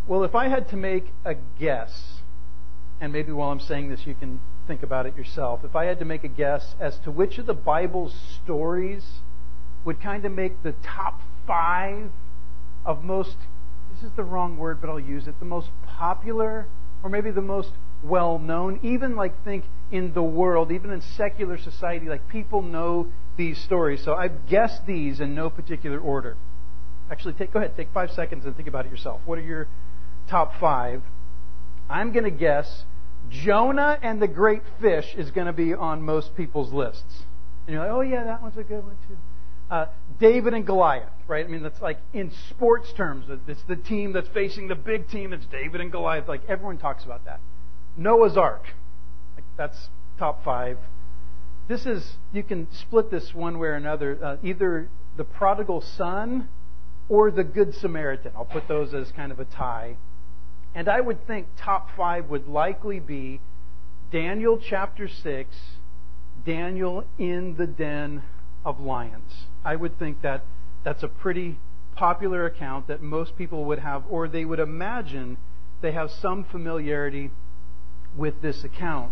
Well, if I had to make a guess, and maybe while I'm saying this you can think about it yourself, if I had to make a guess as to which of the Bible's stories would kind of make the top 5 of most, this is the wrong word, but I'll use it, the most popular, or maybe the most well-known, even like think in the world, even in secular society, like people know these stories. So I've guessed these in no particular order. Actually, go ahead, take 5 seconds and think about it yourself. What are your top 5? I'm going to guess Jonah and the Great Fish is going to be on most people's lists. And you're like, oh yeah, that one's a good one too. David and Goliath, right? I mean, that's like in sports terms. It's the team that's facing the big team. It's David and Goliath. Like everyone talks about that. Noah's Ark. Like that's top 5. This is, you can split this one way or another. Either the prodigal son or the Good Samaritan. I'll put those as kind of a tie. And I would think top 5 would likely be Daniel chapter 6, Daniel in the den of lions. I would think that that's a pretty popular account that most people would have, or they would imagine they have some familiarity with this account.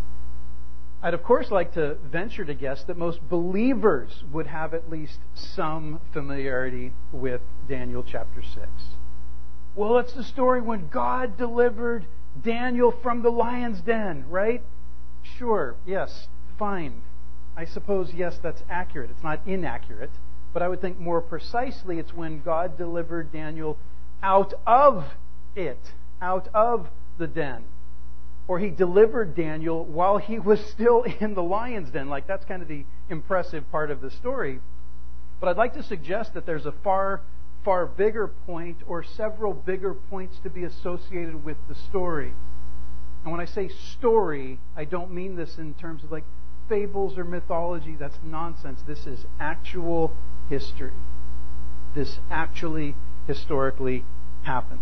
I'd of course like to venture to guess that most believers would have at least some familiarity with Daniel chapter 6. Well, it's the story when God delivered Daniel from the lion's den, right? Sure, yes, fine. I suppose, yes, that's accurate. It's not inaccurate. But I would think more precisely it's when God delivered Daniel out of it, out of the den. Or He delivered Daniel while he was still in the lion's den. Like, that's kind of the impressive part of the story. But I'd like to suggest that there's a far bigger point, or several bigger points to be associated with the story. And when I say story, I don't mean this in terms of like fables or mythology. That's nonsense. This is actual history. This actually historically happened.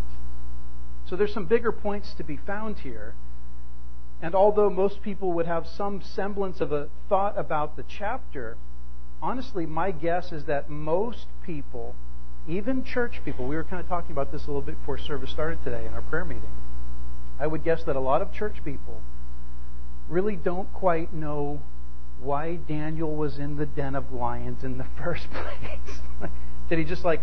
So there's some bigger points to be found here. And although most people would have some semblance of a thought about the chapter, honestly, my guess is that most people, even church people, we were kind of talking about this a little bit before service started today in our prayer meeting, I would guess that a lot of church people really don't quite know why Daniel was in the den of lions in the first place. Did he just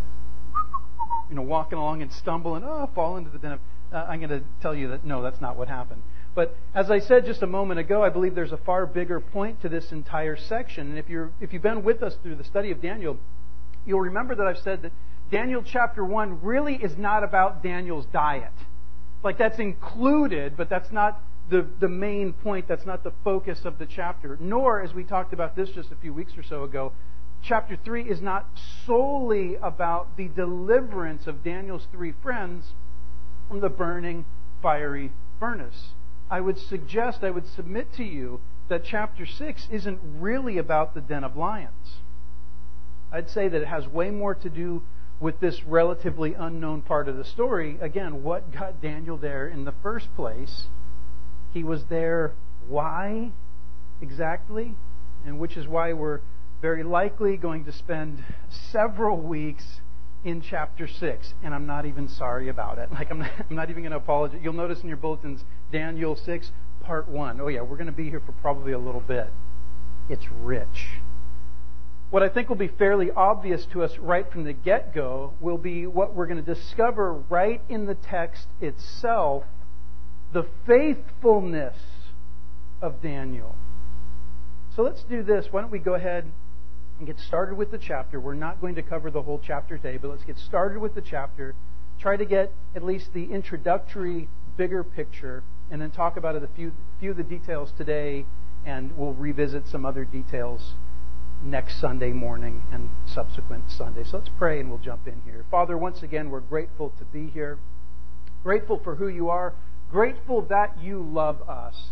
walking along and stumble and fall into the den of... I'm going to tell you that no, that's not what happened. But as I said just a moment ago, I believe there's a far bigger point to this entire section. And if you've been with us through the study of Daniel, you'll remember that I've said that Daniel chapter 1 really is not about Daniel's diet. Like, that's included, but that's not the main point. That's not the focus of the chapter. Nor, as we talked about this just a few weeks or so ago, chapter 3 is not solely about the deliverance of Daniel's 3 friends from the burning, fiery furnace. I would submit to you that chapter 6 isn't really about the den of lions. I'd say that it has way more to do with this relatively unknown part of the story. Again, what got Daniel there in the first place? He was there, why exactly? And which is why we're very likely going to spend several weeks in chapter 6. And I'm not even sorry about it. Like, I'm not even going to apologize. You'll notice in your bulletins, Daniel 6, part 1. Oh yeah, we're going to be here for probably a little bit. It's rich. What I think will be fairly obvious to us right from the get-go will be what we're going to discover right in the text itself, the faithfulness of Daniel. So let's do this. Why don't we go ahead and get started with the chapter. We're not going to cover the whole chapter today, but let's get started with the chapter. Try to get at least the introductory, bigger picture, and then talk about it a few of the details today, and we'll revisit some other details next Sunday morning and subsequent Sunday. So let's pray and we'll jump in here. Father, once again, we're grateful to be here. Grateful for who you are. Grateful that you love us.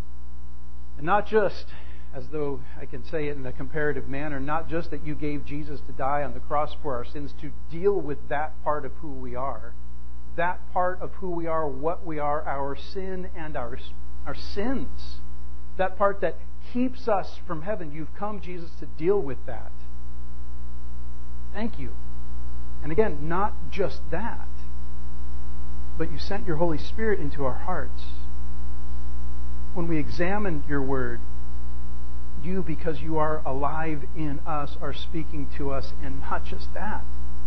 And not just, as though I can say it in a comparative manner, not just that you gave Jesus to die on the cross for our sins, to deal with that part of who we are. That part of who we are, what we are, our sin and our sins. That part that keeps us from heaven. You've come, Jesus, to deal with that. Thank you. And again, not just that, but you sent your Holy Spirit into our hearts. When we examine your word, you, because you are alive in us, are speaking to us, and not just that.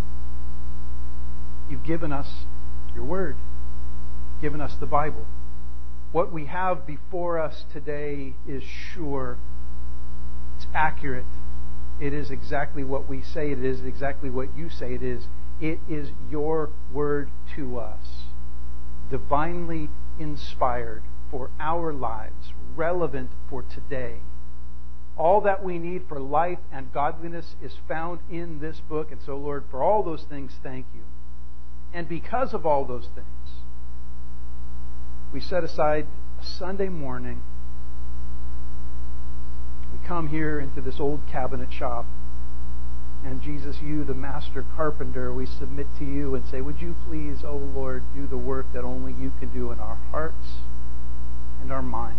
You've given us your word, given us the Bible. What we have before us today is sure. It's accurate. It is exactly what we say it is, exactly what you say it is. It is your word to us, divinely inspired for our lives, relevant for today. All that we need for life and godliness is found in this book. And so, Lord, for all those things, thank you. And because of all those things, we set aside a Sunday morning. We come here into this old cabinet shop. And Jesus, you, the master carpenter, we submit to you and say, would you please, O Lord, do the work that only you can do in our hearts and our minds,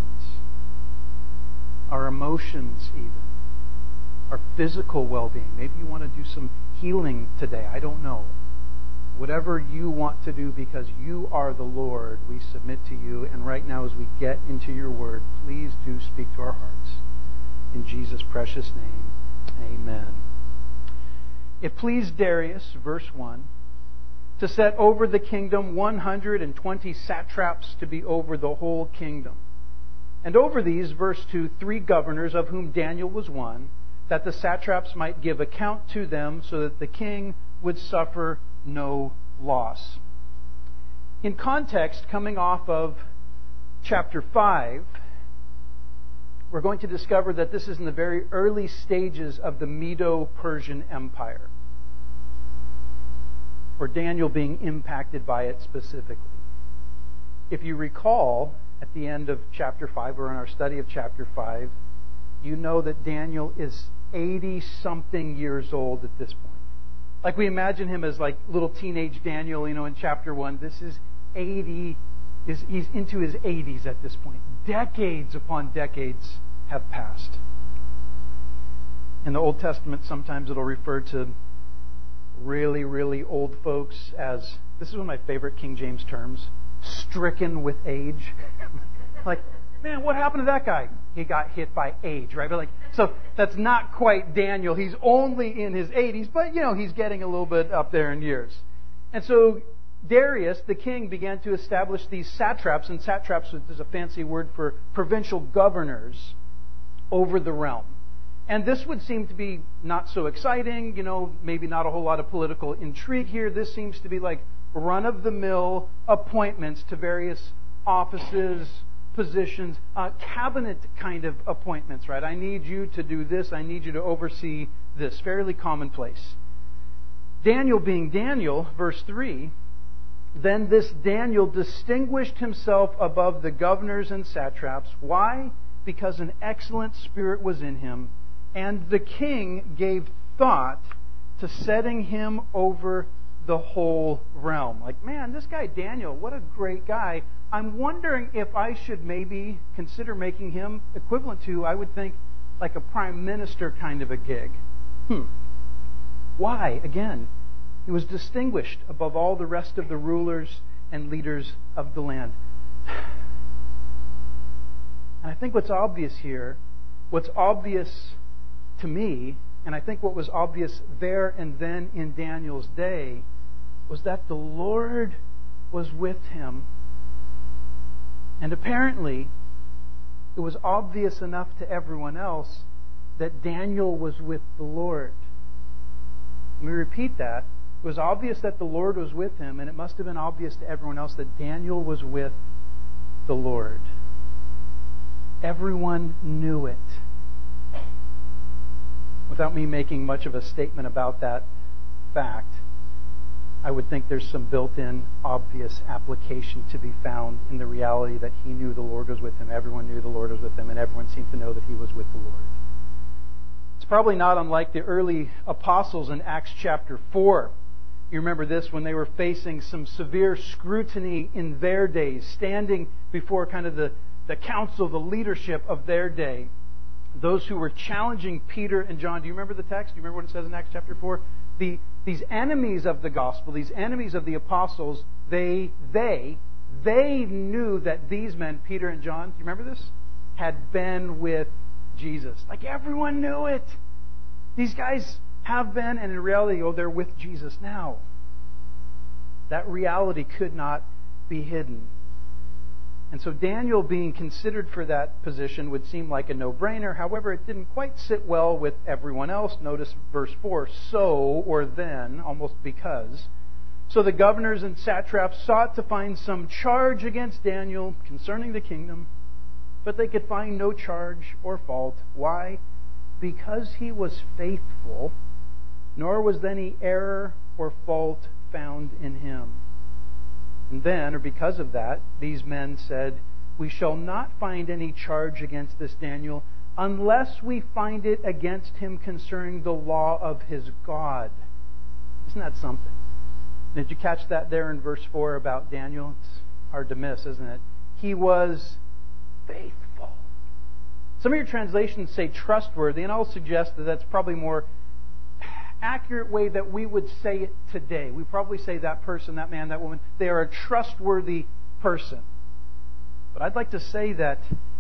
our emotions even, our physical well-being. Maybe you want to do some healing today. I don't know. Whatever you want to do, because you are the Lord, we submit to you. And right now, as we get into your word, please do speak to our hearts. In Jesus' precious name, amen. It pleased Darius, verse 1, to set over the kingdom 120 satraps to be over the whole kingdom. And over these, verse 2, 3 governors, of whom Daniel was one, that the satraps might give account to them, so that the king would suffer no loss. In context, coming off of chapter 5, we're going to discover that this is in the very early stages of the Medo-Persian Empire, or Daniel being impacted by it specifically. If you recall, at the end of chapter 5, or in our study of chapter 5, you know that Daniel is 80-something years old at this point. Like we imagine him as like little teenage Daniel, in chapter 1. This is 80, he's into his 80s at this point. Decades upon decades have passed. In the Old Testament, sometimes it'll refer to really, really old folks as, this is one of my favorite King James terms, stricken with age. Like, man, what happened to that guy? He got hit by age, right? But so that's not quite Daniel. He's only in his 80s, but he's getting a little bit up there in years. And so Darius, the king, began to establish these satraps, and satraps is a fancy word for provincial governors over the realm. And this would seem to be not so exciting, maybe not a whole lot of political intrigue here. This seems to be like run-of-the-mill appointments to various offices, positions, cabinet kind of appointments, right? I need you to do this. I need you to oversee this. Fairly commonplace. Daniel being Daniel, verse 3, then this Daniel distinguished himself above the governors and satraps. Why? Because an excellent spirit was in him, and the king gave thought to setting him over the whole realm. Like, man, this guy Daniel, what a great guy. I'm wondering if I should maybe consider making him equivalent to, I would think, like a prime minister kind of a gig. Why? Again, he was distinguished above all the rest of the rulers and leaders of the land. And I think what's obvious here, what's obvious to me, and I think what was obvious there and then in Daniel's day, was that the Lord was with him. And apparently, it was obvious enough to everyone else that Daniel was with the Lord. Let me repeat that. It was obvious that the Lord was with him, and it must have been obvious to everyone else that Daniel was with the Lord. Everyone knew it. Without me making much of a statement about that fact, I would think there's some built-in, obvious application to be found in the reality that he knew the Lord was with him, everyone knew the Lord was with him, and everyone seemed to know that he was with the Lord. It's probably not unlike the early apostles in Acts chapter 4. You remember this, when they were facing some severe scrutiny in their days, standing before kind of the council, the leadership of their day. Those who were challenging Peter and John. Do you remember the text? Do you remember what it says in Acts chapter 4? these enemies of the gospel, these enemies of the apostles, they knew that these men, Peter and John, do you remember this? Had been with Jesus. Like everyone knew it. These guys have been, and in reality, they're with Jesus now. That reality could not be hidden. And so Daniel being considered for that position would seem like a no-brainer. However, it didn't quite sit well with everyone else. Notice verse 4, so or then, almost because. So the governors and satraps sought to find some charge against Daniel concerning the kingdom, but they could find no charge or fault. Why? Because he was faithful, nor was any error or fault found in him. And then, or because of that, these men said, we shall not find any charge against this Daniel unless we find it against him concerning the law of his God. Isn't that something? Did you catch that there in verse 4 about Daniel? It's hard to miss, isn't it? He was faithful. Some of your translations say trustworthy, and I'll suggest that that's probably more accurate way that we would say it today. We probably say that person, that man, that woman, they are a trustworthy person. But I'd like to say that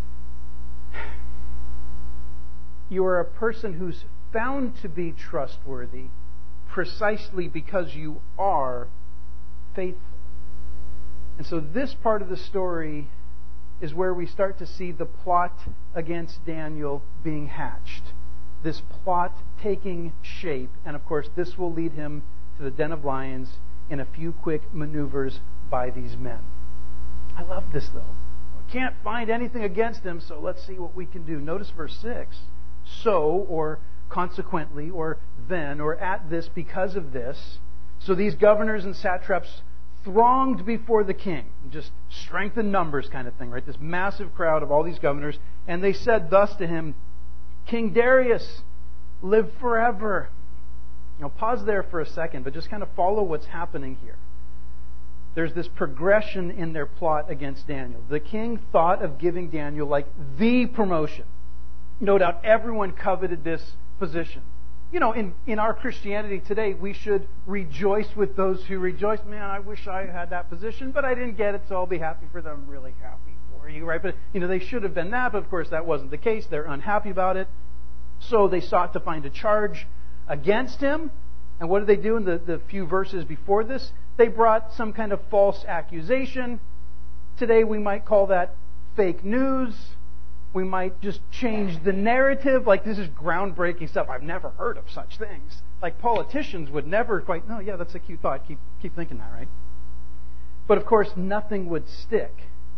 you are a person who's found to be trustworthy precisely because you are faithful. And so this part of the story is where we start to see the plot against Daniel being hatched. This plot taking shape. And of course, this will lead him to the den of lions in a few quick maneuvers by these men. I love this, though. We can't find anything against him, so let's see what we can do. Notice verse 6. So, or consequently, or then, or at this, because of this. So these governors and satraps thronged before the king. Just strength in numbers kind of thing, right? This massive crowd of all these governors. And they said thus to him, King Darius, live forever. Now pause there for a second, but just kind of follow what's happening here. There's this progression in their plot against Daniel. The king thought of giving Daniel like the promotion. No doubt everyone coveted this position. You know, in our Christianity today, we should rejoice with those who rejoice. Man, I wish I had that position, but I didn't get it, so I'll be happy for them. Really happy for you, right? But, they should have been that, but of course that wasn't the case. They're unhappy about it. So they sought to find a charge against him. And what did they do in the few verses before this? They brought some kind of false accusation. Today we might call that fake news. We might just change the narrative. Like, this is groundbreaking stuff. I've never heard of such things. Like, politicians would never quite, no, yeah, that's a cute thought. Keep thinking that, right? But of course, nothing would stick.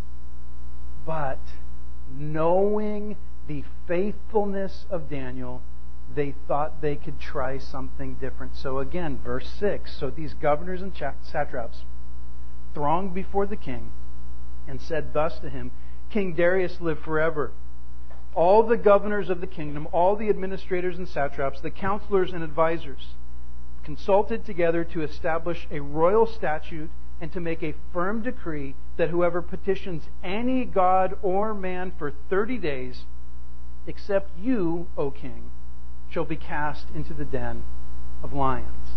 But knowing the faithfulness of Daniel, they thought they could try something different. So again, verse 6. So these governors and satraps thronged before the king and said thus to him, King Darius, live forever. All the governors of the kingdom, all the administrators and satraps, the counselors and advisors, consulted together to establish a royal statute and to make a firm decree that whoever petitions any god or man for 30 days, except you, O king, shall be cast into the den of lions.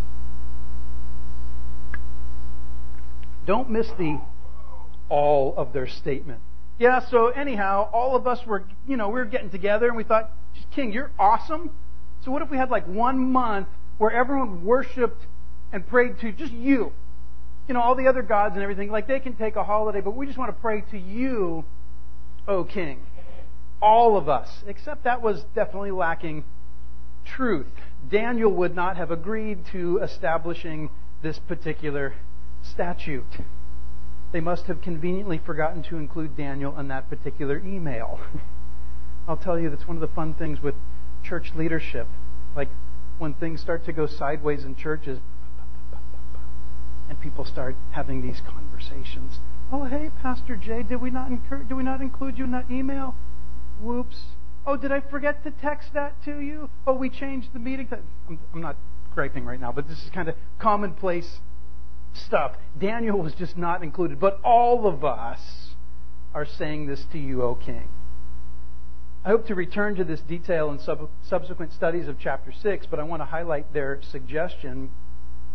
Don't miss the all of their statement. Yeah, so anyhow, all of us were, we were getting together and we thought, King, you're awesome. So what if we had like 1 month where everyone worshipped and prayed to just you? All the other gods and everything, like they can take a holiday, but we just want to pray to you, O King. All of us. Except that was definitely lacking truth. Daniel would not have agreed to establishing this particular statute. They must have conveniently forgotten to include Daniel in that particular email. I'll tell you, that's one of the fun things with church leadership. Like when things start to go sideways in churches, and people start having these conversations. Oh, hey, Pastor Jay, did we not include you in that email? Whoops. Oh, did I forget to text that to you? Oh, we changed the meeting. I'm not griping right now, but this is kind of commonplace stuff. Daniel was just not included, but all of us are saying this to you, O King. I hope to return to this detail in subsequent studies of chapter 6, but I want to highlight their suggestion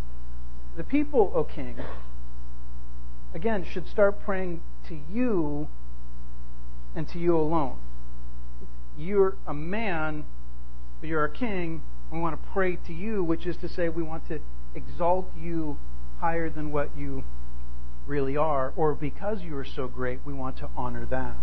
the people, O king, again, should start praying to you and to you alone. You're a man, but you're a king. We want to pray to you, which is to say we want to exalt you higher than what you really are, or because you are so great, we want to honor that.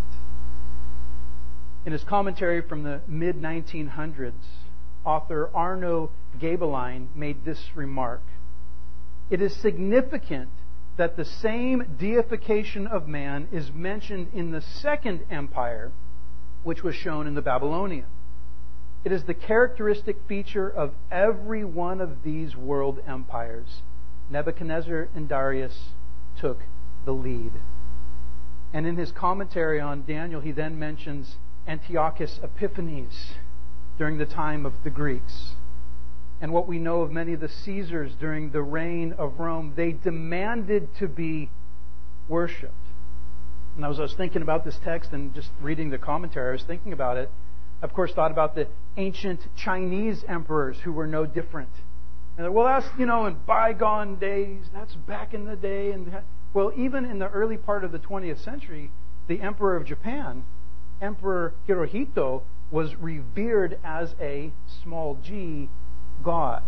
In his commentary from the mid-1900s, author Arno Gaebelein made this remark: "It is significant that the same deification of man is mentioned in the Second Empire, which was shown in the Babylonian. It is the characteristic feature of every one of these world empires. Nebuchadnezzar and Darius took the lead." And in his commentary on Daniel, he then mentions Antiochus Epiphanes during the time of the Greeks. And what we know of many of the Caesars during the reign of Rome, they demanded to be worshipped. And as I was thinking about this text and just reading the commentary, I was thinking about it. I, of course, thought about the ancient Chinese emperors who were no different. And well, that's, in bygone days. That's back in the day. Well, even in the early part of the 20th century, the Emperor of Japan, Emperor Hirohito, was revered as a small g god.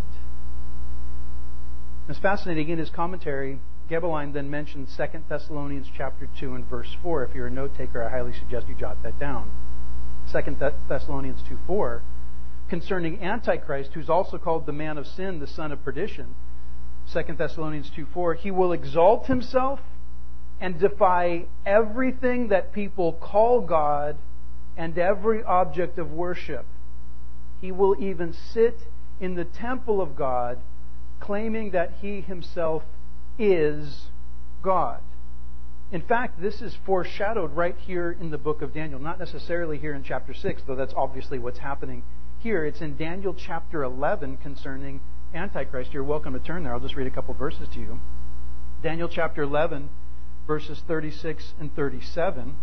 It's fascinating. In his commentary, Gaebelein then mentions 2 Thessalonians chapter 2 and verse 4. If you're a note taker, I highly suggest you jot that down. 2 Thessalonians 2:4, concerning Antichrist, who's also called the man of sin, the son of perdition. 2 Thessalonians 2:4, he will exalt himself and defy everything that people call God and every object of worship. He will even sit in the temple of God, claiming that he himself is God. In fact, this is foreshadowed right here in the book of Daniel. Not necessarily here in chapter 6, though that's obviously what's happening here. It's in Daniel chapter 11 concerning Antichrist. You're welcome to turn there. I'll just read a couple verses to you. Daniel chapter 11, verses 36 and 37.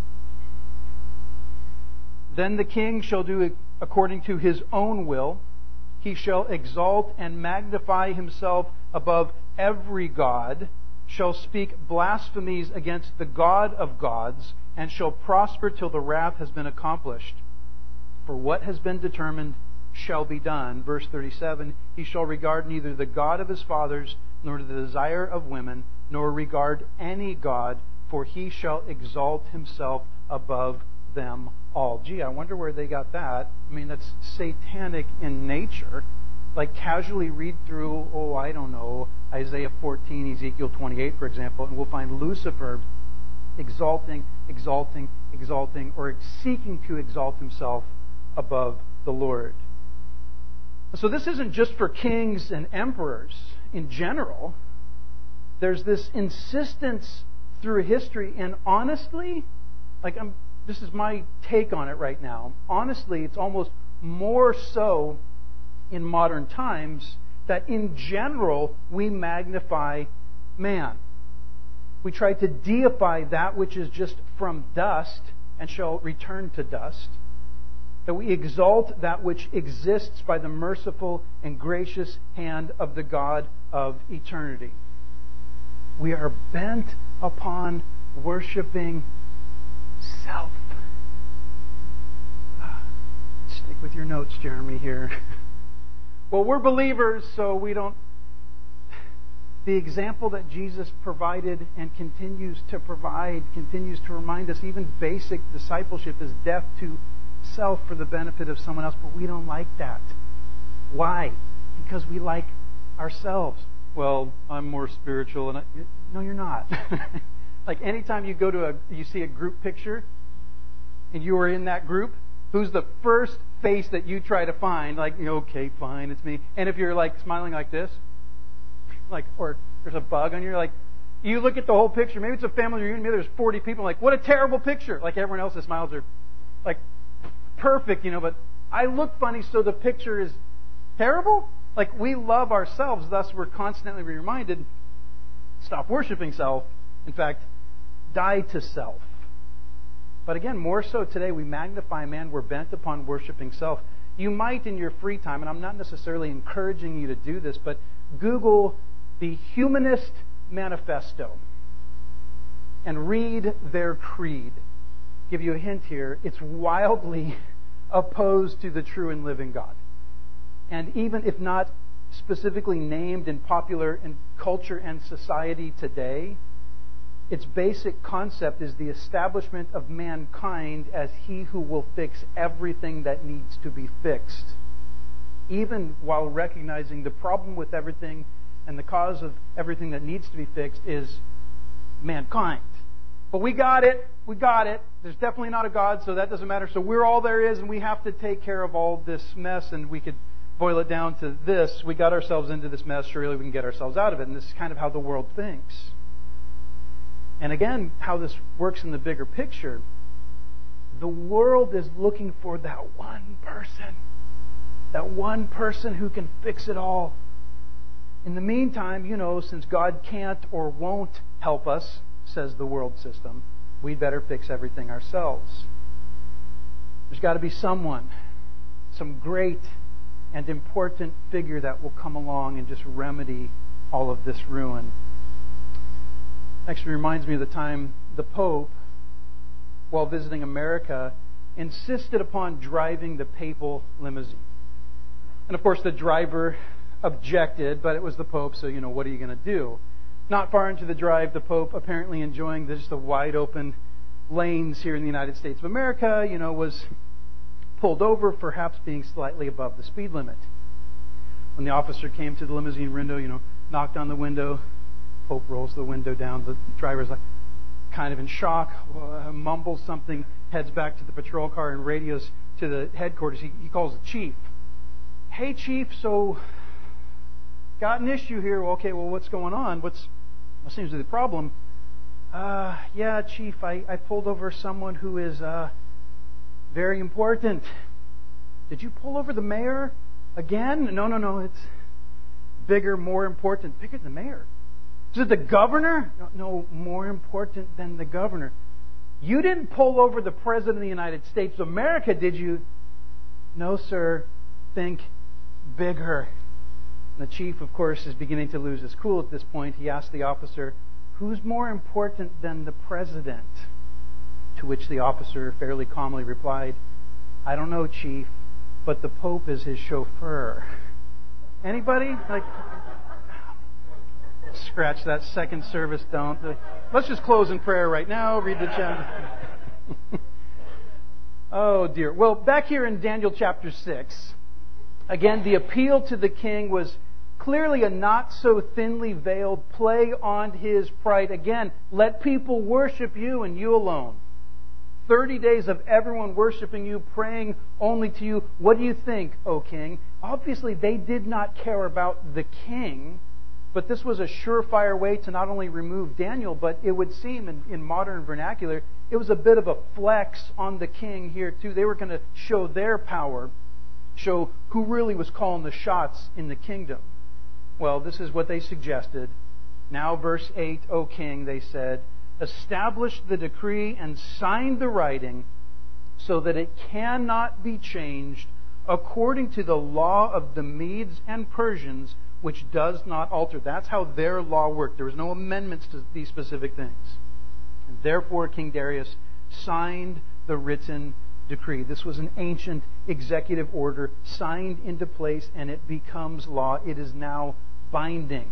Then the king shall do according to his own will. He shall exalt and magnify himself above every god, shall speak blasphemies against the God of gods, and shall prosper till the wrath has been accomplished. For what has been determined shall be done. Verse 37, he shall regard neither the God of his fathers, nor the desire of women, nor regard any god, for he shall exalt himself above them all. Gee, I wonder where they got that. I mean, that's satanic in nature. Like, casually read through, Isaiah 14, Ezekiel 28, for example, and we'll find Lucifer exalting, or seeking to exalt himself above the Lord. So this isn't just for kings and emperors in general. There's this insistence through history, and honestly, this is my take on it right now. Honestly, it's almost more so in modern times that in general we magnify man. We try to deify that which is just from dust and shall return to dust. That we exalt that which exists by the merciful and gracious hand of the God of eternity. We are bent upon worshiping self. Stick with your notes, Jeremy, here. Well, we're believers, so we don't... The example that Jesus provided and continues to provide, continues to remind us, even basic discipleship is death to self for the benefit of someone else, but we don't like that. Why? Because we like ourselves. Well, I'm more spiritual, and no, you're not. Like, anytime you go to you see a group picture, and you are in that group, who's the first face that you try to find? Like, okay, fine, it's me. And if you're like smiling like this, or there's a bug on you, you look at the whole picture. Maybe it's a family reunion. Maybe there's 40 people. Like, what a terrible picture! Like, everyone else's smiles are like perfect, but I look funny, so the picture is terrible. Like, we love ourselves, thus we're constantly reminded, stop worshiping self. In fact, die to self. But again, more so today, we magnify man. We're bent upon worshiping self. You might, in your free time, and I'm not necessarily encouraging you to do this, but Google the Humanist Manifesto and read their creed. Give you a hint here. It's wildly opposed to the true and living God. And even if not specifically named in popular in culture and society today, its basic concept is the establishment of mankind as he who will fix everything that needs to be fixed, even while recognizing the problem with everything and the cause of everything that needs to be fixed is mankind. But we got it. We got it. There's definitely not a God, so that doesn't matter. So we're all there is, and we have to take care of all this mess, and we could boil it down to this. We got ourselves into this mess. Surely we can get ourselves out of it. And this is kind of how the world thinks. And again, how this works in the bigger picture. The world is looking for that one person. That one person who can fix it all. In the meantime, since God can't or won't help us, says the world system, we'd better fix everything ourselves. There's got to be someone, some great and important figure that will come along and just remedy all of this ruin. Actually reminds me of the time the Pope, while visiting America, insisted upon driving the papal limousine. And of course the driver objected, but it was the Pope, so what are you going to do? Not far into the drive, the Pope, apparently enjoying just the wide open lanes here in the United States of America, was pulled over, perhaps being slightly above the speed limit. When the officer came to the limousine window, knocked on the window, Pope rolls the window down. The driver's like kind of in shock, mumbles something, heads back to the patrol car and radios to the headquarters. He calls the chief. Hey, chief, so got an issue here. Okay, well, what's going on? What seems to be the problem? Yeah, chief, I pulled over someone who is very important. Did you pull over the mayor again? No, it's bigger, more important. Bigger than the mayor. Is it the governor? No, more important than the governor. You didn't pull over the President of the United States of America, did you? No, sir. Think bigger. And the chief, of course, is beginning to lose his cool at this point. He asked the officer, who's more important than the President? To which the officer fairly calmly replied, I don't know, chief, but the Pope is his chauffeur. Anybody? Scratch that second service, don't. Let's just close in prayer right now. Read the chat. Oh, dear. Well, back here in Daniel chapter 6, again, the appeal to the king was clearly a not so thinly veiled play on his pride. Again, let people worship you and you alone. 30 days of everyone worshiping you, praying only to you. What do you think, O king? Obviously, they did not care about the king. But this was a surefire way to not only remove Daniel, but it would seem in modern vernacular, it was a bit of a flex on the king here too. They were going to show their power, show who really was calling the shots in the kingdom. Well, this is what they suggested. Now, verse 8, O king, they said, establish the decree and sign the writing so that it cannot be changed according to the law of the Medes and Persians, which does not alter. That's how their law worked. There was no amendments to these specific things. And therefore, King Darius signed the written decree. This was an ancient executive order signed into place, and it becomes law. It is now binding.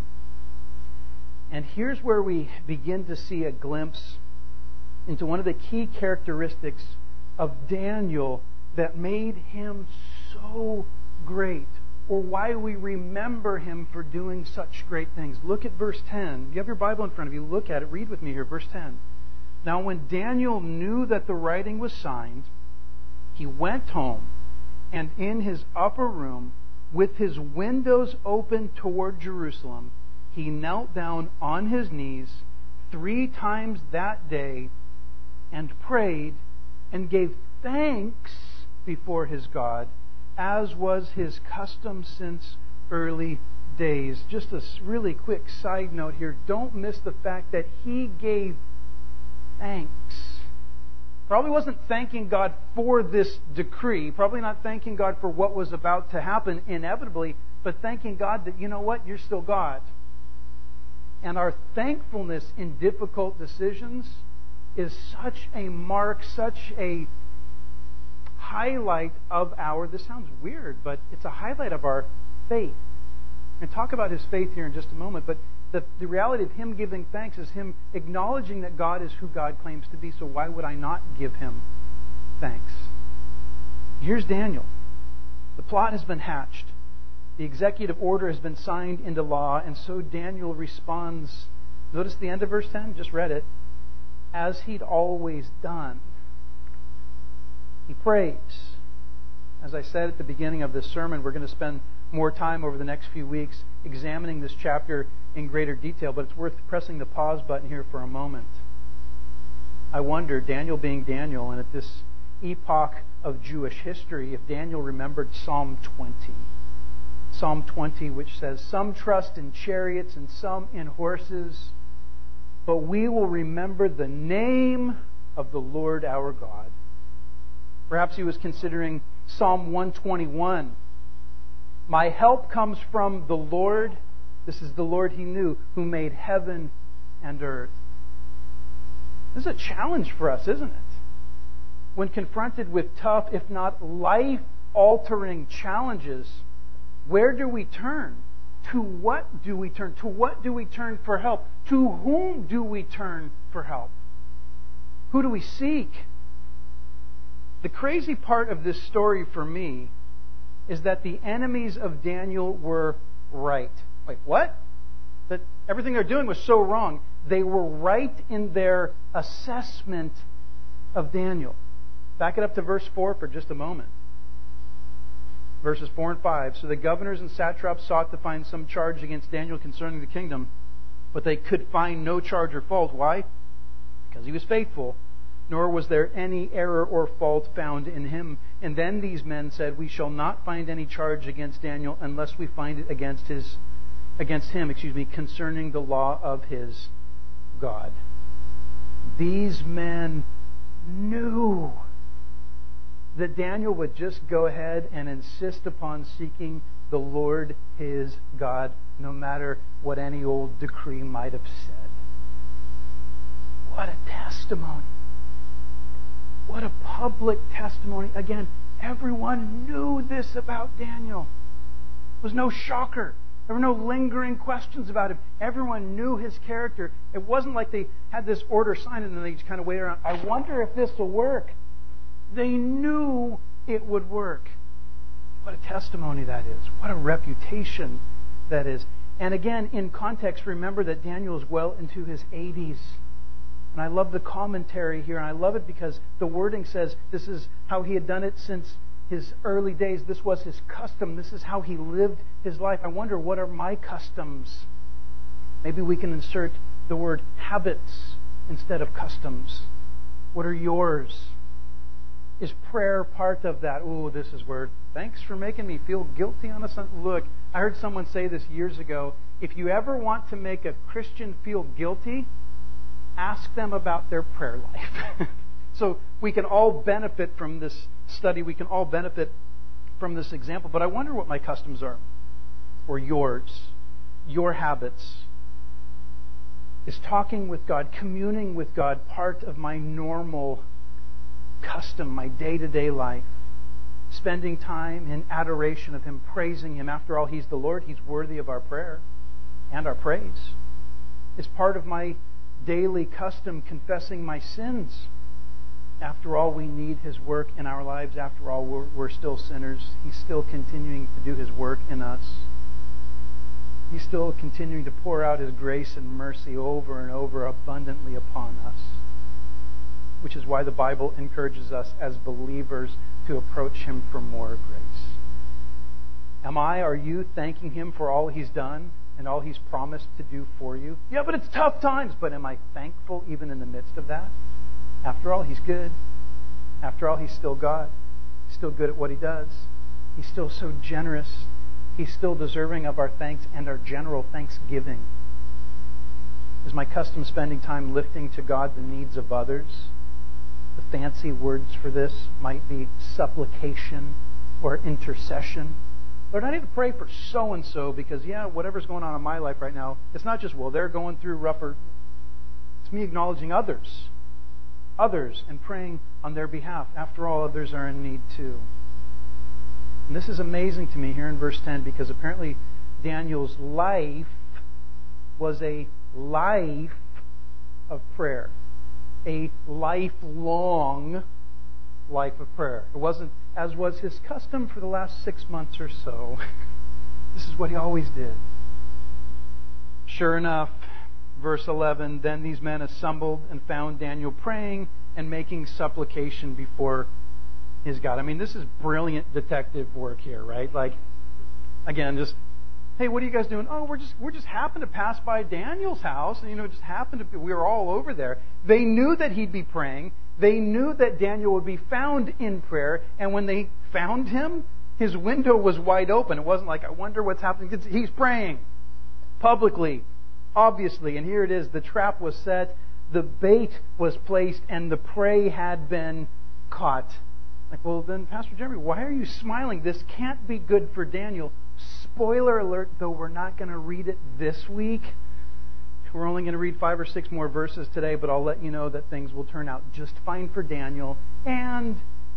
And here's where we begin to see a glimpse into one of the key characteristics of Daniel that made him so great, or why we remember him for doing such great things. Look at verse 10. You have your Bible in front of you. Look at it. Read with me here. Verse 10. Now when Daniel knew that the writing was signed, he went home, and in his upper room, with his windows open toward Jerusalem, he knelt down on his knees 3 times that day and prayed and gave thanks before his God, as was his custom since early days. Just a really quick side note here. Don't miss the fact that he gave thanks. Probably wasn't thanking God for this decree. Probably not thanking God for what was about to happen inevitably, but thanking God that, you know what, you're still God. And our thankfulness in difficult decisions is such a mark, such a highlight of our, this sounds weird, but it's a highlight of our faith. We're going to talk about his faith here in just a moment, but the reality of him giving thanks is him acknowledging that God is who God claims to be, so why would I not give him thanks? Here's Daniel. The plot has been hatched. The executive order has been signed into law, and so Daniel responds. Notice the end of verse 10, just read it. As he'd always done. He prays. As I said at the beginning of this sermon, we're going to spend more time over the next few weeks examining this chapter in greater detail, but it's worth pressing the pause button here for a moment. I wonder, Daniel being Daniel, and at this epoch of Jewish history, if Daniel remembered Psalm 20. Psalm 20, which says, "Some trust in chariots and some in horses, but we will remember the name of the Lord our God." Perhaps he was considering Psalm 121. "My help comes from the Lord." This is the Lord he knew, "who made heaven and earth." This is a challenge for us, isn't it? When confronted with tough, if not life-altering challenges, where do we turn? To what do we turn? To what do we turn for help? To whom do we turn for help? Who do we seek? The crazy part of this story for me is that the enemies of Daniel were right. Wait, what? That everything they're doing was so wrong. They were right in their assessment of Daniel. Back it up to verse 4 for just a moment. Verses 4 and 5. "So the governors and satraps sought to find some charge against Daniel concerning the kingdom, but they could find no charge or fault." Why? Because he was faithful, nor was there any error or fault found in him. And then these men said, "We shall not find any charge against Daniel unless we find it against him, concerning the law of his God." These men knew that Daniel would just go ahead and insist upon seeking the Lord his God, no matter what any old decree might have said. What a testimony. What a public testimony. Again, everyone knew this about Daniel. It was no shocker. There were no lingering questions about him. Everyone knew his character. It wasn't like they had this order signed and then they just kind of waited around. I wonder if this will work. They knew it would work. What a testimony that is. What a reputation that is. And again, in context, remember that Daniel is well into his 80s. And I love the commentary here, and I love it because the wording says this is how he had done it since his early days. This was his custom. This is how he lived his life. I wonder, what are my customs? Maybe we can insert the word habits instead of customs. What are yours? Is prayer part of that? Ooh, this is where, thanks for making me feel guilty on a Sunday. Look, I heard someone say this years ago. If you ever want to make a Christian feel guilty, ask them about their prayer life. So we can all benefit from this study. We can all benefit from this example. But I wonder what my customs are, or yours, your habits. Is talking with God, communing with God, part of my normal custom, my day-to-day life? Spending time in adoration of Him, praising Him. After all, He's the Lord. He's worthy of our prayer and our praise. Is part of my daily custom confessing my sins. After all, we need His work in our lives. After all, we're still sinners. He's still continuing to do His work in us. He's still continuing to pour out His grace and mercy over and over abundantly upon us. Which is why the Bible encourages us as believers to approach Him for more grace. Are you thanking Him for all He's done and all He's promised to do for you? Yeah, but it's tough times. But am I thankful even in the midst of that? After all, He's good. After all, He's still God. He's still good at what He does. He's still so generous. He's still deserving of our thanks and our general thanksgiving. Is my custom spending time lifting to God the needs of others? The fancy words for this might be supplication or intercession. Lord, I need to pray for so-and-so because, whatever's going on in my life right now, it's not just, they're going through rougher. It's me acknowledging others, and praying on their behalf. After all, others are in need too. And this is amazing to me here in verse 10 because apparently Daniel's life was a life of prayer. A lifelong life of prayer. It wasn't, as was his custom for the last 6 months or so. This is what he always did. Sure enough, verse 11, then these men assembled and found Daniel praying and making supplication before his God. I mean, this is brilliant detective work here, right? Like, again, just, hey, what are you guys doing? Oh, we're just happened to pass by Daniel's house, and just happened to we were all over there. They knew that he'd be praying. They knew that Daniel would be found in prayer, and when they found him, his window was wide open. It wasn't like, I wonder what's happening. He's praying publicly, obviously, and here it is. The trap was set, the bait was placed, and the prey had been caught. Like, well, then, Pastor Jeremy, why are you smiling? This can't be good for Daniel. Spoiler alert, though we're not going to read it this week. We're only going to read 5 or 6 more verses today, but I'll let you know that things will turn out just fine for Daniel and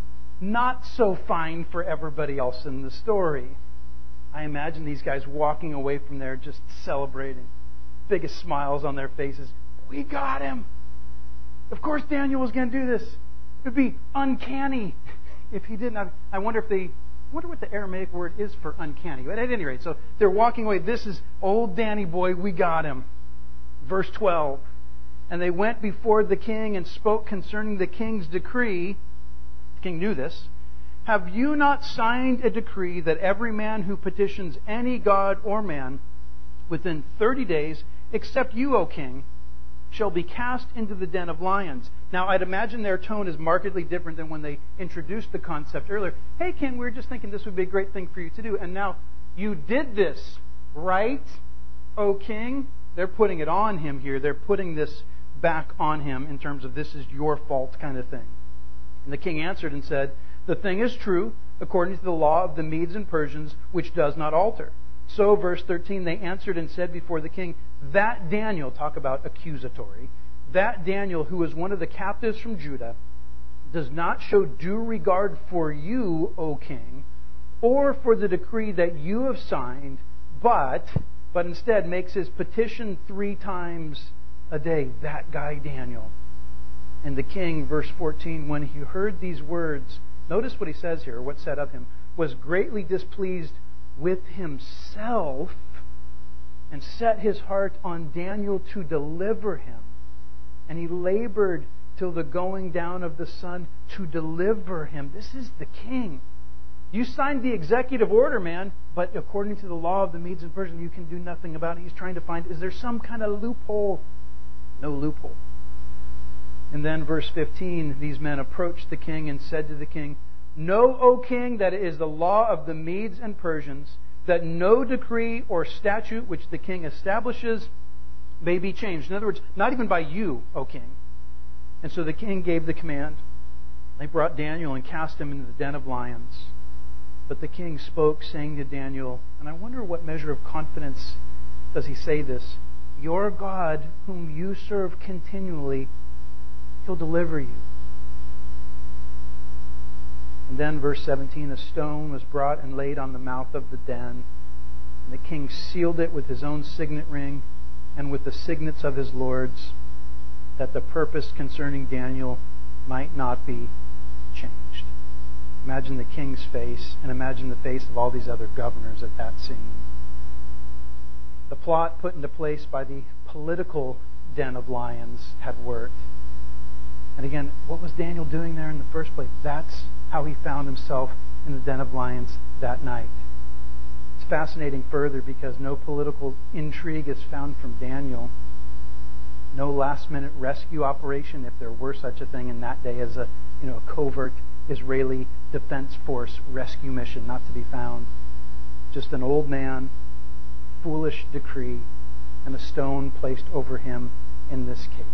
not so fine for everybody else in the story. I imagine these guys walking away from there just celebrating. Biggest smiles on their faces. We got him! Of course Daniel was going to do this. It would be uncanny if he didn't. I wonder what the Aramaic word is for uncanny. But at any rate, so they're walking away. This is old Danny boy. We got him. Verse 12. And they went before the king and spoke concerning the king's decree. The king knew this. Have you not signed a decree that every man who petitions any god or man within 30 days, except you, O king, shall be cast into the den of lions? Now, I'd imagine their tone is markedly different than when they introduced the concept earlier. Hey, king, we were just thinking this would be a great thing for you to do. And now, you did this, right, O king? They're putting it on him here. They're putting this back on him in terms of this is your fault kind of thing. And the king answered and said, the thing is true, according to the law of the Medes and Persians, which does not alter. So, verse 13, they answered and said before the king, that Daniel, talk about accusatory, that Daniel, who is one of the captives from Judah, does not show due regard for you, O king, or for the decree that you have signed, but instead makes his petition 3 times a day. That guy Daniel. And the king, verse 14, when he heard these words, notice what he says here, what said of him, was greatly displeased with himself and set his heart on Daniel to deliver him. And he labored till the going down of the sun to deliver him. This is the king. You signed the executive order, man, but according to the law of the Medes and Persians, you can do nothing about it. He's trying to find, is there some kind of loophole? No loophole. And then verse 15, these men approached the king and said to the king, know, O king, that it is the law of the Medes and Persians that no decree or statute which the king establishes may be changed. In other words, not even by you, O king. And so the king gave the command. They brought Daniel and cast him into the den of lions. But the king spoke, saying to Daniel, and I wonder what measure of confidence does he say this, your God, whom you serve continually, He'll deliver you. And then, verse 17, a stone was brought and laid on the mouth of the den. And the king sealed it with his own signet ring and with the signets of his lords, that the purpose concerning Daniel might not be changed. Imagine the king's face, and imagine the face of all these other governors at that scene. The plot put into place by the political den of lions had worked. And again, what was Daniel doing there in the first place? That's how he found himself in the den of lions that night. It's fascinating further because no political intrigue is found from Daniel. No last-minute rescue operation, if there were such a thing in that day as a covert Israeli Defense Force rescue mission, not to be found. Just an old man, foolish decree, and a stone placed over him in this cave.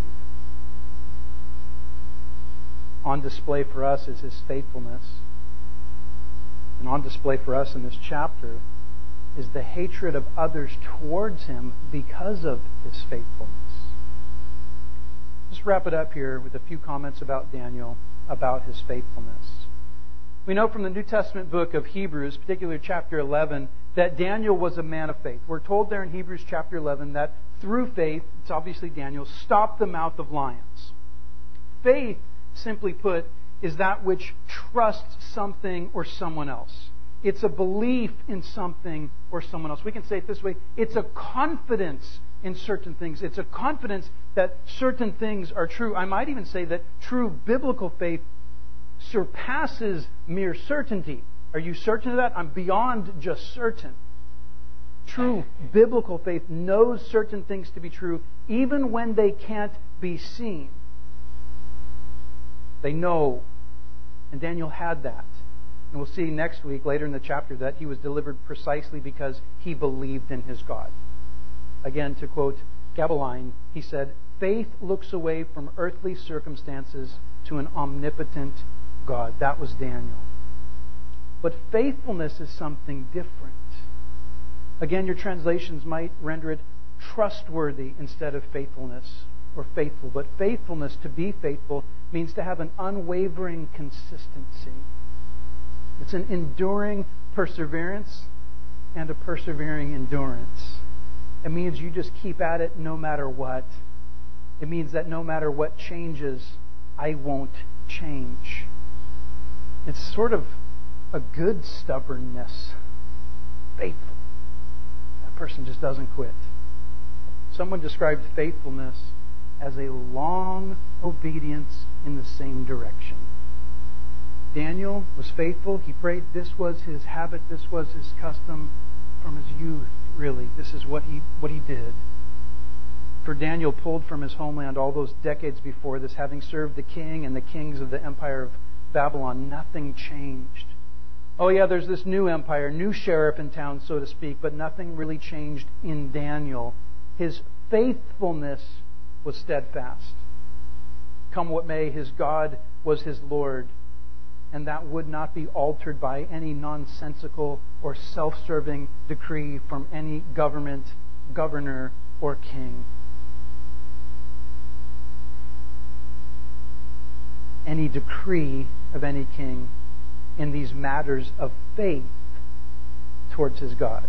On display for us is his faithfulness. and on display for us in this chapter, is the hatred of others towards him because of his faithfulness. Just wrap it up here with a few comments about Daniel, about his faithfulness. We know from the New Testament book of Hebrews, particularly chapter 11, that Daniel was a man of faith. We're told there in Hebrews chapter 11 that through faith, it's obviously Daniel, stopped the mouth of lions. Faith, simply put, is that which trusts something or someone else. It's a belief in something or someone else. We can say it this way. It's a confidence in certain things. It's a confidence that certain things are true. I might even say that true biblical faith surpasses mere certainty. Are you certain of that? I'm beyond just certain. True biblical faith knows certain things to be true even when they can't be seen. They know. And Daniel had that. And we'll see next week, later in the chapter, that he was delivered precisely because he believed in his God. Again, to quote Gabeline, he said, "Faith looks away from earthly circumstances to an omnipotent God." That was Daniel. But faithfulness is something different. Again, your translations might render it trustworthy instead of faithfulness or faithful. But faithfulness, to be faithful, means to have an unwavering consistency. It's an enduring perseverance and a persevering endurance. It means you just keep at it no matter what. It means that no matter what changes, I won't change. It's sort of a good stubbornness. Faithful. That person just doesn't quit. Someone described faithfulness as a long obedience in the same direction. Daniel was faithful. He prayed. This was his habit. This was his custom from his youth, really. This is what he did. For Daniel, pulled from his homeland all those decades before this, having served the king and the kings of the empire of Babylon, nothing changed. Oh yeah, there's this new empire, new sheriff in town, so to speak, but nothing really changed in Daniel. His faithfulness was steadfast. Come what may, his God was his Lord, and that would not be altered by any nonsensical or self-serving decree from any government, governor, or king. Any decree of any king in these matters of faith towards his God.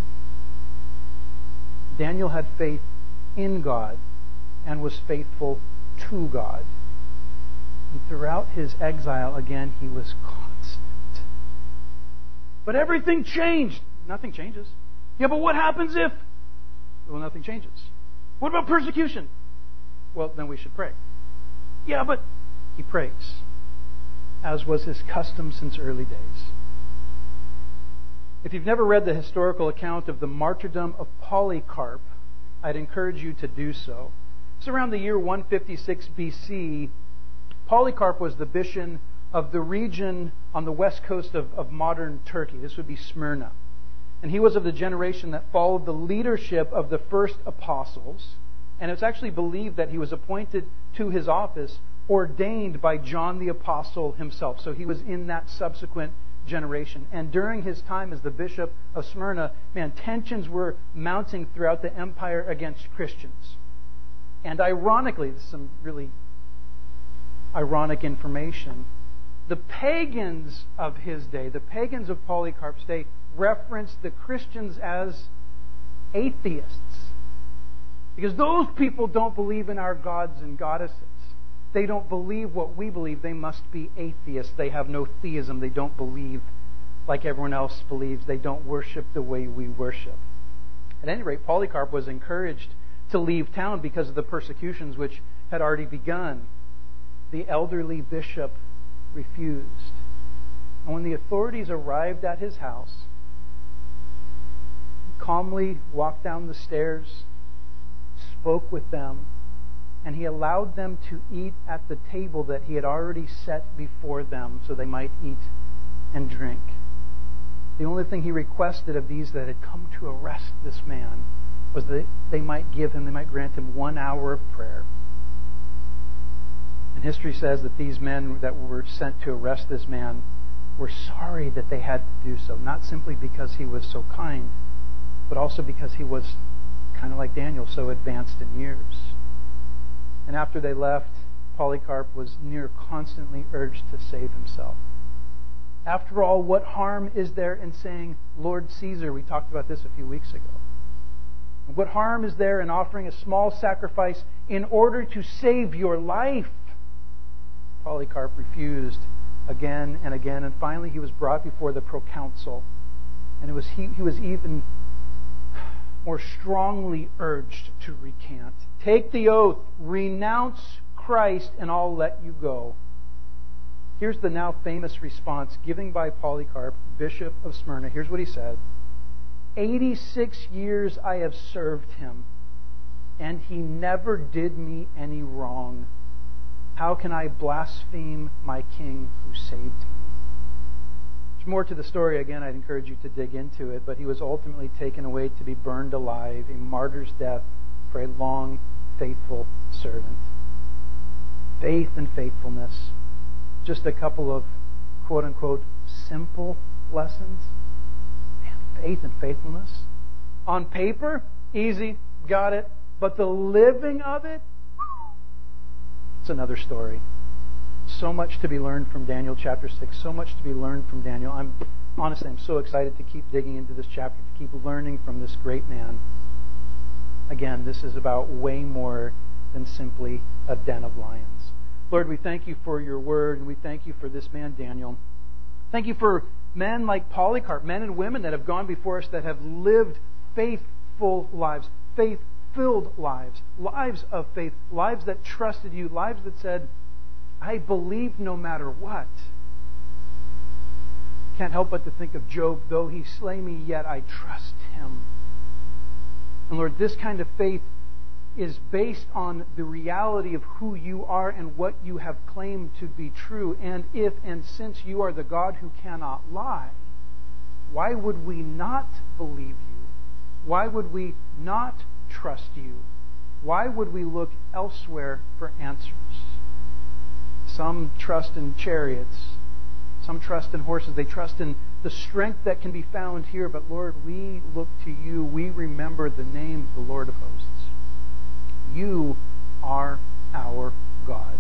Daniel had faith in God and was faithful to God. And throughout his exile, again, he was constant. But everything changed. Nothing changes. Yeah, but what happens if? Well, nothing changes. What about persecution? Well, then we should pray. Yeah, but he prays, as was his custom since early days. If you've never read the historical account of the martyrdom of Polycarp, I'd encourage you to do so. It's around the year 156 BC. Polycarp was the bishop of the region on the west coast of modern Turkey. This would be Smyrna. And he was of the generation that followed the leadership of the first apostles. And it's actually believed that he was appointed to his office, ordained by John the Apostle himself. So he was in that subsequent generation. And during his time as the bishop of Smyrna, tensions were mounting throughout the empire against Christians. And ironically, this is some really ironic information, the pagans of his day, the pagans of Polycarp's day, referenced the Christians as atheists. Because those people don't believe in our gods and goddesses. They don't believe what we believe. They must be atheists. They have no theism. They don't believe like everyone else believes. They don't worship the way we worship. At any rate, Polycarp was encouraged to leave town because of the persecutions which had already begun. The elderly bishop refused. And when the authorities arrived at his house, he calmly walked down the stairs, spoke with them, and he allowed them to eat at the table that he had already set before them so they might eat and drink. The only thing he requested of these that had come to arrest this man was that they might grant him 1 hour of prayer. And history says that these men that were sent to arrest this man were sorry that they had to do so, not simply because he was so kind, but also because he was kind of like Daniel, so advanced in years. And after they left, Polycarp was near constantly urged to save himself. After all, what harm is there in saying, Lord Caesar? We talked about this a few weeks ago. What harm is there in offering a small sacrifice in order to save your life? Polycarp refused again and again, and finally he was brought before the proconsul. And he was even more strongly urged to recant. Take the oath, renounce Christ, and I'll let you go. Here's the now famous response given by Polycarp, Bishop of Smyrna. Here's what he said. 86 years I have served him, and he never did me any wrong. How can I blaspheme my king who saved me? There's more to the story. Again, I'd encourage you to dig into it, but he was ultimately taken away to be burned alive, a martyr's death for a long, faithful servant. Faith and faithfulness. Just a couple of quote-unquote simple lessons. Man, faith and faithfulness. On paper, easy, got it. But the living of it, it's another story. So much to be learned from Daniel chapter 6. So much to be learned from Daniel. I'm so excited to keep digging into this chapter, to keep learning from this great man. Again, this is about way more than simply a den of lions. Lord, we thank you for your word, and we thank you for this man, Daniel. Thank you for men like Polycarp, men and women that have gone before us that have lived faithful lives, faith-filled lives, lives of faith, lives that trusted you, lives that said, I believe no matter what. Can't help but to think of Job, though he slay me, yet I trust him. And Lord, this kind of faith is based on the reality of who you are and what you have claimed to be true. And if and since you are the God who cannot lie, why would we not believe you? Why would we not trust you? Why would we look elsewhere for answers? Some trust in chariots. Some trust in horses. They trust in the strength that can be found here. But Lord, we look to you. We remember the name of the Lord of hosts. You are our God.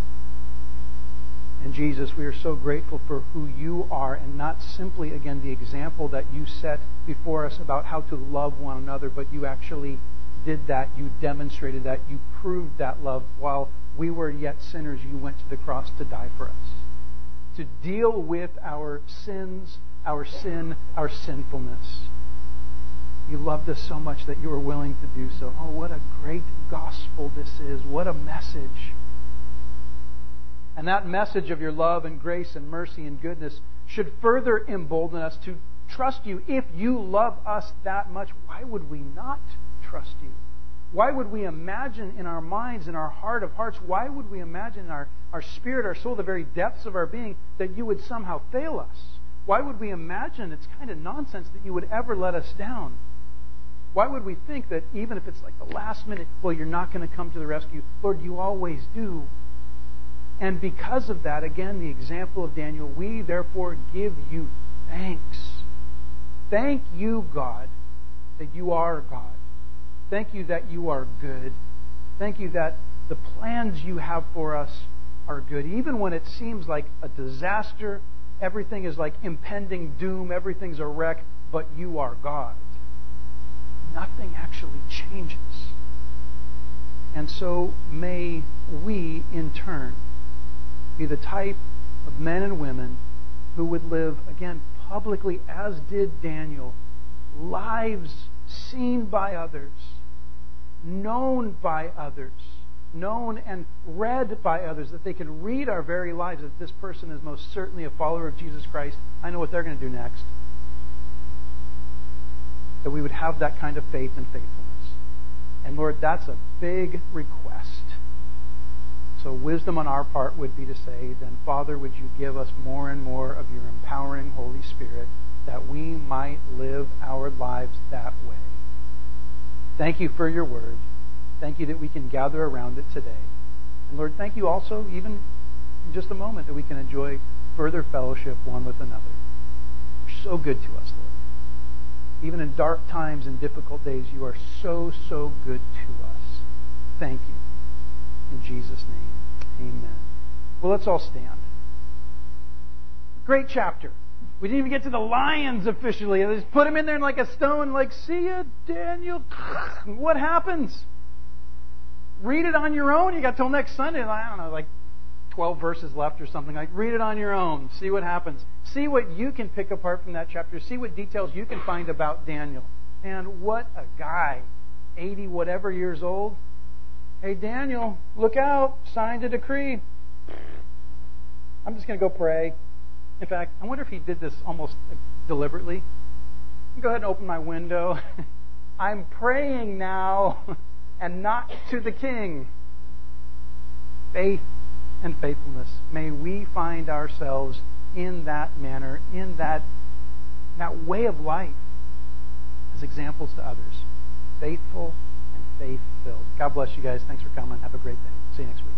And Jesus, we are so grateful for who you are, and not simply, again, the example that you set before us about how to love one another, but you actually did that. You demonstrated that. You proved that love. While we were yet sinners, you went to the cross to die for us, to deal with our sins, our sin, our sinfulness. You loved us so much that you were willing to do so. Oh, what a great gospel this is. What a message. And that message of your love and grace and mercy and goodness should further embolden us to trust you. If you love us that much, why would we not trust you? Why would we imagine in our minds, in our heart of hearts, why would we imagine in our spirit, our soul, the very depths of our being, that you would somehow fail us? Why would we imagine, it's kind of nonsense, that you would ever let us down? Why would we think that even if it's like the last minute, well, you're not going to come to the rescue? Lord, you always do. And because of that, again, the example of Daniel, we therefore give you thanks. Thank you, God, that you are God. Thank you that you are good. Thank you that the plans you have for us are good. Even when it seems like a disaster, everything is like impending doom, everything's a wreck, but you are God. Nothing actually changes. And so may we, in turn, be the type of men and women who would live, again, publicly, as did Daniel, lives seen by others, known by others, known and read by others, that they can read our very lives, that this person is most certainly a follower of Jesus Christ. I know what they're going to do next. That we would have that kind of faith and faithfulness. And Lord, that's a big request. So wisdom on our part would be to say, then Father, would you give us more and more of your empowering Holy Spirit, that we might live our lives that way. Thank you for your word. Thank you that we can gather around it today. And Lord, thank you also even in just a moment that we can enjoy further fellowship one with another. You're so good to us, Lord. Even in dark times and difficult days, you are so, so good to us. Thank you. In Jesus' name, amen. Well, let's all stand. Great chapter. We didn't even get to the lions officially. They just put him in there like a stone, like, see ya, Daniel. What happens? Read it on your own. You got till next Sunday. I don't know, like 12 verses left or something. Like, read it on your own. See what happens. See what you can pick apart from that chapter. See what details you can find about Daniel. And what a guy. 80 whatever years old. Hey, Daniel, look out. Signed a decree. I'm just going to go pray. In fact, I wonder if he did this almost deliberately. Go ahead and open my window. I'm praying now and not to the king. Faith and faithfulness. May we find ourselves in that manner, in that way of life as examples to others. Faithful and faith-filled. God bless you guys. Thanks for coming. Have a great day. See you next week.